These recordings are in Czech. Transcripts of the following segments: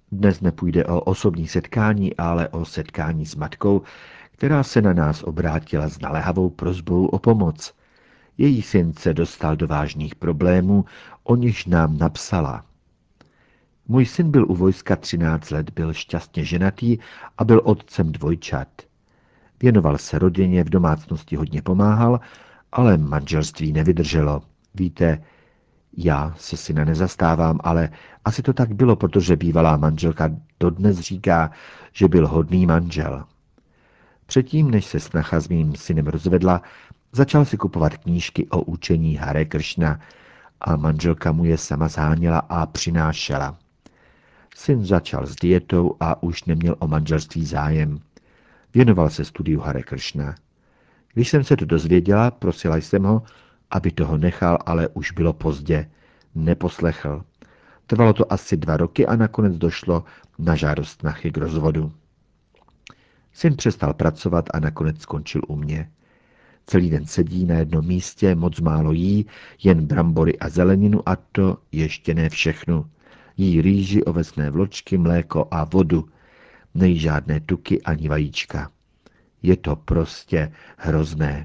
Dnes nepůjde o osobní setkání, ale o setkání s matkou, která se na nás obrátila s naléhavou prosbou o pomoc. Její syn se dostal do vážných problémů, o nichž nám napsala. Můj syn byl u vojska 13 let, byl šťastně ženatý a byl otcem dvojčat. Věnoval se rodině, v domácnosti hodně pomáhal, ale manželství nevydrželo. Víte, já se syna nezastávám, ale asi to tak bylo, protože bývalá manželka dodnes říká, že byl hodný manžel. Předtím, než se snacha s mým synem rozvedla, začal si kupovat knížky o učení Hare Kršna a manželka mu je sama zháněla a přinášela. Syn začal s dietou a už neměl o manželství zájem. Věnoval se studiu Hare Kršna. Když jsem se to dozvěděla, prosila jsem ho, aby toho nechal, ale už bylo pozdě. Neposlechl. Trvalo to asi 2 roky a nakonec došlo na žádost snachy k rozvodu. Syn přestal pracovat a nakonec skončil u mě. Celý den sedí na jednom místě, moc málo jí, jen brambory a zeleninu a to ještě ne všechno. Jí rýži, ovesné vločky, mléko a vodu. Nejí žádné tuky ani vajíčka. Je to prostě hrozné.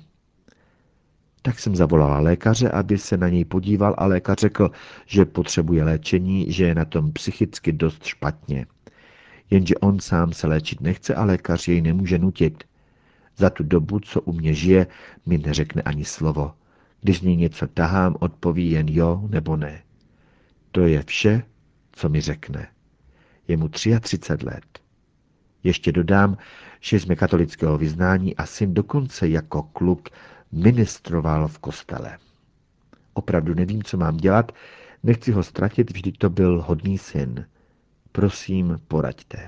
Tak jsem zavolala lékaře, aby se na něj podíval a lékař řekl, že potřebuje léčení, že je na tom psychicky dost špatně. Jenže on sám se léčit nechce a lékař jej nemůže nutit. Za tu dobu, co u mě žije, mi neřekne ani slovo. Když z něj něco tahám, odpoví jen jo nebo ne. To je vše, co mi řekne. Je mu 33 let. Ještě dodám, že jsme katolického vyznání a syn dokonce jako kluk ministroval v kostele. Opravdu nevím, co mám dělat, nechci ho ztratit, vždyť to byl hodný syn. Prosím, poraďte.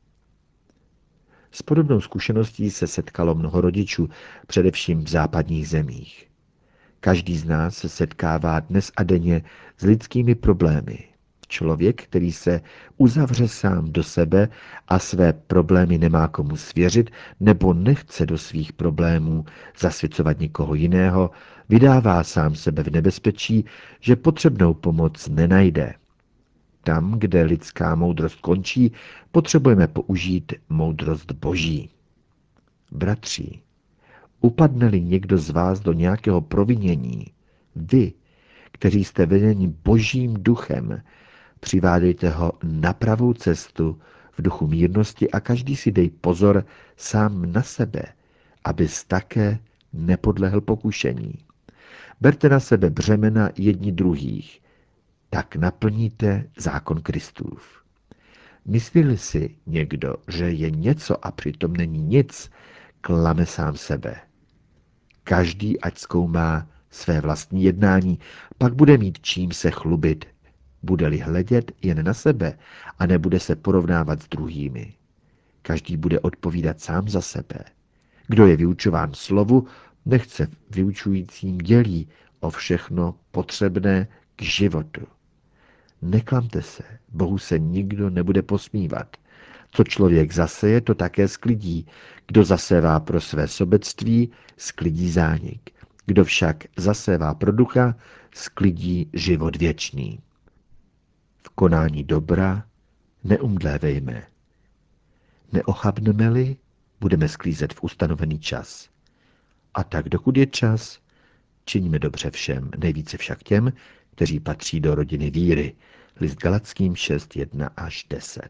S podobnou zkušeností se setkalo mnoho rodičů, především v západních zemích. Každý z nás se setkává dnes a denně s lidskými problémy. Člověk, který se uzavře sám do sebe a své problémy nemá komu svěřit nebo nechce do svých problémů zasvěcovat nikoho jiného, vydává sám sebe v nebezpečí, že potřebnou pomoc nenajde. Tam, kde lidská moudrost končí, potřebujeme použít moudrost Boží. Bratři, upadne-li někdo z vás do nějakého provinění, vy, kteří jste vedeni Božím duchem, přivádejte ho na pravou cestu v duchu mírnosti a každý si dej pozor sám na sebe, abys také nepodlehl pokušení. Berte na sebe břemena jedni druhých, tak naplníte zákon Kristův. Myslí si někdo, že je něco a přitom není nic, klame sám sebe. Každý ať zkoumá své vlastní jednání, pak bude mít čím se chlubit. Bude-li hledět jen na sebe a nebude se porovnávat s druhými. Každý bude odpovídat sám za sebe. Kdo je vyučován slovu, nechce vyučujícím dělí o všechno potřebné k životu. Neklamte se, Bohu se nikdo nebude posmívat. Co člověk zaseje, to také sklidí. Kdo zasévá pro své sobectví, sklidí zánik. Kdo však zasévá pro ducha, sklidí život věčný. V konání dobra neumdlévejme. Neochabneme-li, budeme sklízet v ustanovený čas. A tak dokud je čas, činíme dobře všem, nejvíce však těm, kteří patří do rodiny víry. List Galatským 6:1-10.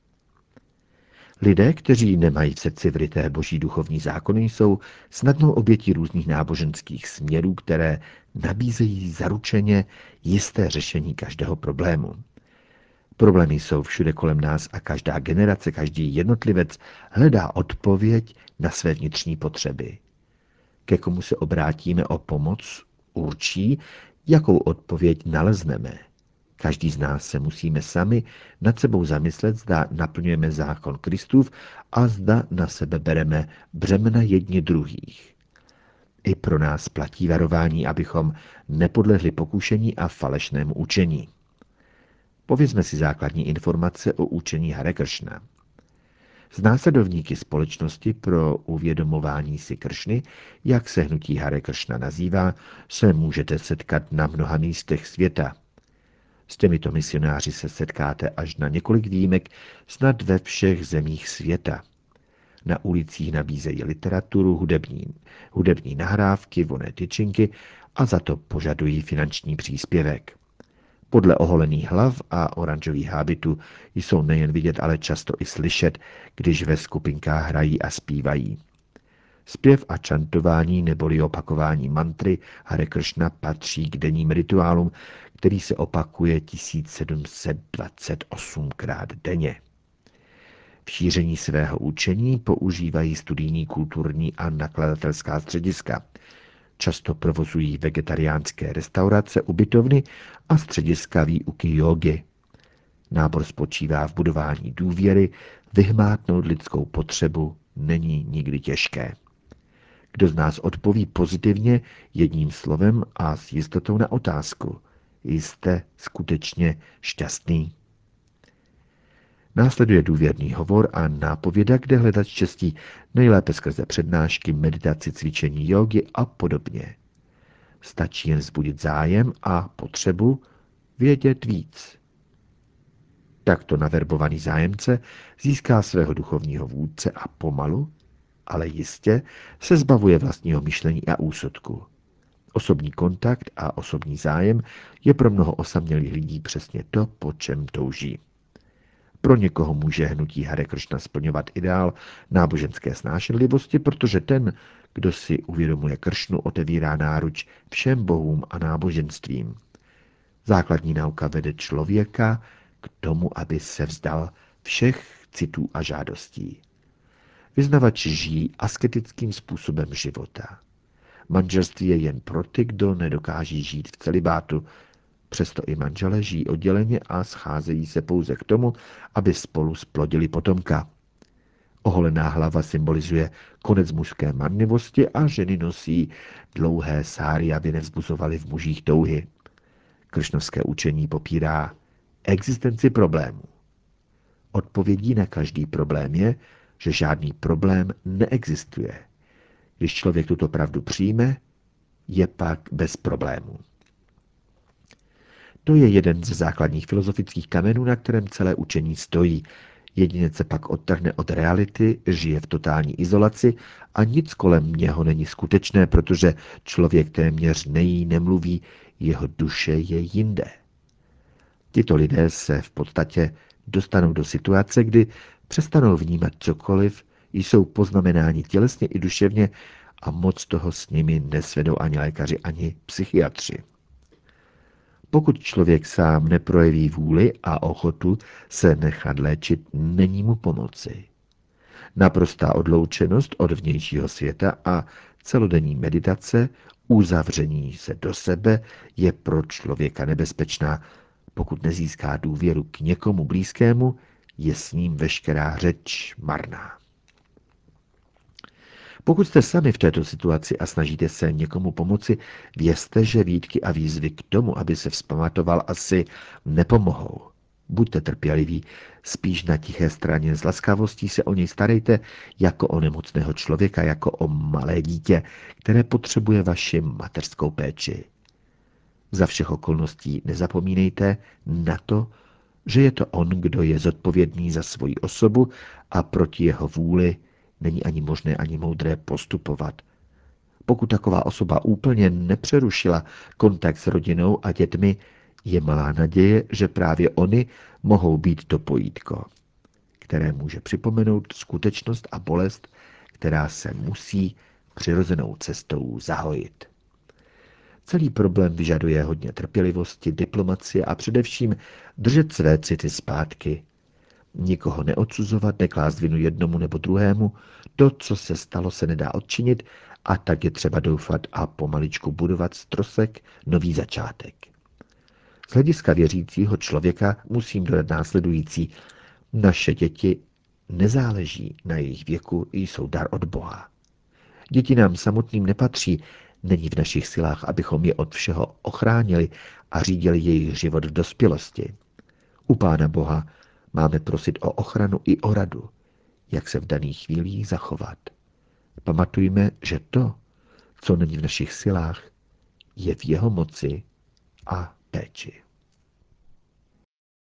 Lidé, kteří nemají v srdci vryté boží duchovní zákony, jsou snadnou obětí různých náboženských směrů, které nabízejí zaručeně jisté řešení každého problému. Problémy jsou všude kolem nás a každá generace, každý jednotlivec hledá odpověď na své vnitřní potřeby. Ke komu se obrátíme o pomoc, určí, jakou odpověď nalezneme. Každý z nás se musíme sami nad sebou zamyslet, zda naplňujeme zákon Kristův a zda na sebe bereme břemena jedni druhých. I pro nás platí varování, abychom nepodlehli pokušení a falešnému učení. Povězme si základní informace o učení Hare Kršna. S následovníky společnosti pro uvědomování si Kršny, jak se hnutí Hare Kršna nazývá, se můžete setkat na mnoha místech světa. S těmito misionáři se setkáte až na několik výjimek snad ve všech zemích světa. Na ulicích nabízejí literaturu, hudební nahrávky, vonné tyčinky a za to požadují finanční příspěvek. Podle oholených hlav a oranžových hábitů jsou nejen vidět, ale často i slyšet, když ve skupinkách hrají a zpívají. Zpěv a čantování neboli opakování mantry Hare Krishna patří k denním rituálům, který se opakuje 1728krát denně. V šíření svého učení používají studijní, kulturní a nakladatelská střediska. Často provozují vegetariánské restaurace, ubytovny a střediska výuky jógy. Nábor spočívá v budování důvěry, vyhmátnout lidskou potřebu není nikdy těžké. Kdo z nás odpoví pozitivně jedním slovem a s jistotou na otázku: jste skutečně šťastný? Následuje důvěrný hovor a nápověda, kde hledat štěstí nejlépe skrze přednášky, meditaci, cvičení jógy a podobně. Stačí jen vzbudit zájem a potřebu vědět víc. Takto naverbovaný zájemce získá svého duchovního vůdce a pomalu, ale jistě se zbavuje vlastního myšlení a úsudku. Osobní kontakt a osobní zájem je pro mnoho osamělých lidí přesně to, po čem touží. Pro někoho může hnutí Hare Krishna splňovat ideál náboženské snášenlivosti, protože ten, kdo si uvědomuje Kršnu, otevírá náruč všem bohům a náboženstvím. Základní nauka vede člověka k tomu, aby se vzdal všech citů a žádostí. Vyznavači žijí asketickým způsobem života. Manželství je jen pro ty, kdo nedokáží žít v celibátu. Přesto i manželé žijí odděleně a scházejí se pouze k tomu, aby spolu splodili potomka. Oholená hlava symbolizuje konec mužské marnivosti a ženy nosí dlouhé sáry, aby nevzbuzovaly v mužích touhy. Kršnovské učení popírá existenci problémů. Odpovědí na každý problém je, že žádný problém neexistuje. Když člověk tuto pravdu přijme, je pak bez problémů. To je jeden ze základních filozofických kamenů, na kterém celé učení stojí. Jedinec se pak odtrhne od reality, žije v totální izolaci a nic kolem něho není skutečné, protože člověk téměř nejí, nemluví, jeho duše je jinde. Tito lidé se v podstatě dostanou do situace, kdy přestanou vnímat cokoliv, jsou poznamenáni tělesně i duševně a moc toho s nimi nesvedou ani lékaři, ani psychiatři. Pokud člověk sám neprojeví vůli a ochotu se nechat léčit, není mu pomoci. Naprostá odloučenost od vnějšího světa a celodenní meditace, uzavření se do sebe je pro člověka nebezpečná. Pokud nezíská důvěru k někomu blízkému, je s ním veškerá řeč marná. Pokud jste sami v této situaci a snažíte se někomu pomoci, vězte, že výtky a výzvy k tomu, aby se vzpamatoval, asi nepomohou. Buďte trpěliví, spíš na tiché straně s laskavostí se o něj starejte jako o nemocného člověka, jako o malé dítě, které potřebuje vaši mateřskou péči. Za všech okolností nezapomínejte na to, že je to on, kdo je zodpovědný za svoji osobu a proti jeho vůli není ani možné, ani moudré postupovat. Pokud taková osoba úplně nepřerušila kontakt s rodinou a dětmi, je malá naděje, že právě oni mohou být to pojítko, které může připomenout skutečnost a bolest, která se musí přirozenou cestou zahojit. Celý problém vyžaduje hodně trpělivosti, diplomacie a především držet své city zpátky. Nikoho neodsuzovat, neklást vinu jednomu nebo druhému. To, co se stalo, se nedá odčinit a tak je třeba doufat a pomaličku budovat z trosek nový začátek. Z hlediska věřícího člověka musím dodat následující. Naše děti nezáleží na jejich věku, jsou dar od Boha. Děti nám samotným nepatří, není v našich silách, abychom je od všeho ochránili a řídili jejich život v dospělosti. U Pána Boha máme prosit o ochranu i o radu, jak se v daných chvílích zachovat. Pamatujme, že to, co není v našich silách, je v jeho moci a péči.